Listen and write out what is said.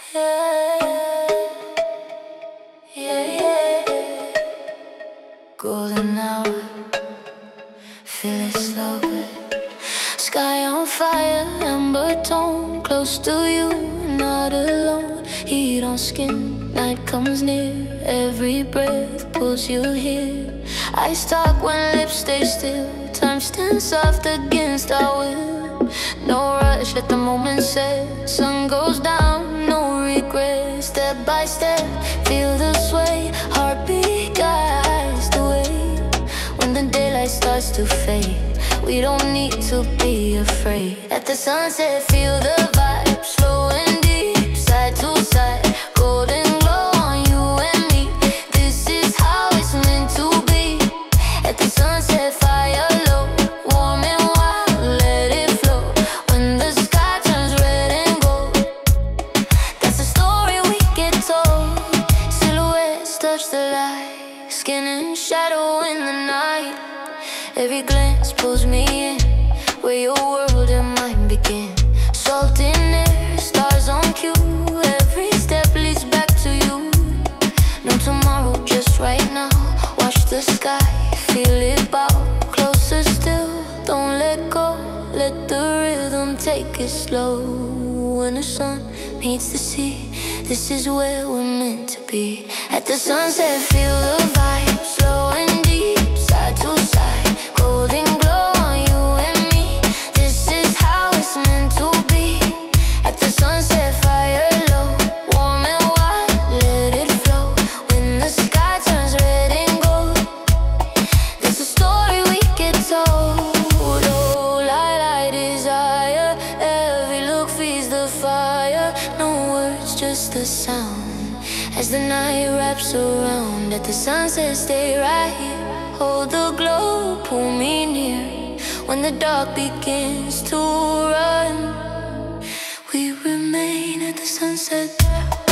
Yeah, yeah, yeah. Golden hour, feel it slow. Sky on fire, amber tone. Close to you, not alone. Heat on skin, night comes near. Every breath pulls you here. I stop when lips stay still. Time stands soft against our will. No rush, let the moment set. Sun goes down, no regret. Step by step, feel the sway. Heartbeat guides the way. When the daylight starts to fade, we don't need to be afraid. At the sunset, feel the vibe. Slow and deep, side to side. Golden glow on you and me. This is how it's meant to be. At the sunset, fire low, warm and wild, let it flow. When the sky turns red and gold, that's the story we get told. Silhouettes touch the light, skin and shadow in the night. Every glance pulls me in, where your world and mine begin. Salt in air, stars on cue. Every step leads back to you. No tomorrow, just right now. Watch the sky, feel it bow. Closer still, don't let go. Let the rhythm take it slow. When the sun meets the sea, this is where we're meant to be. At the sunset, feel the vibe. Slow and deep, side to side. Golden glow on you and me. This is how it's meant to be. At the sunset, fire low, warm and wild, let it flow. When the sky turns red and gold, that's the story we get told. Oh, light, desire. Every look feeds the fire. No words, just the sound. As the night wraps around, at the sunset, stay right here. Hold the glow, pull me near. When the dark begins to run, we remain at the sunset.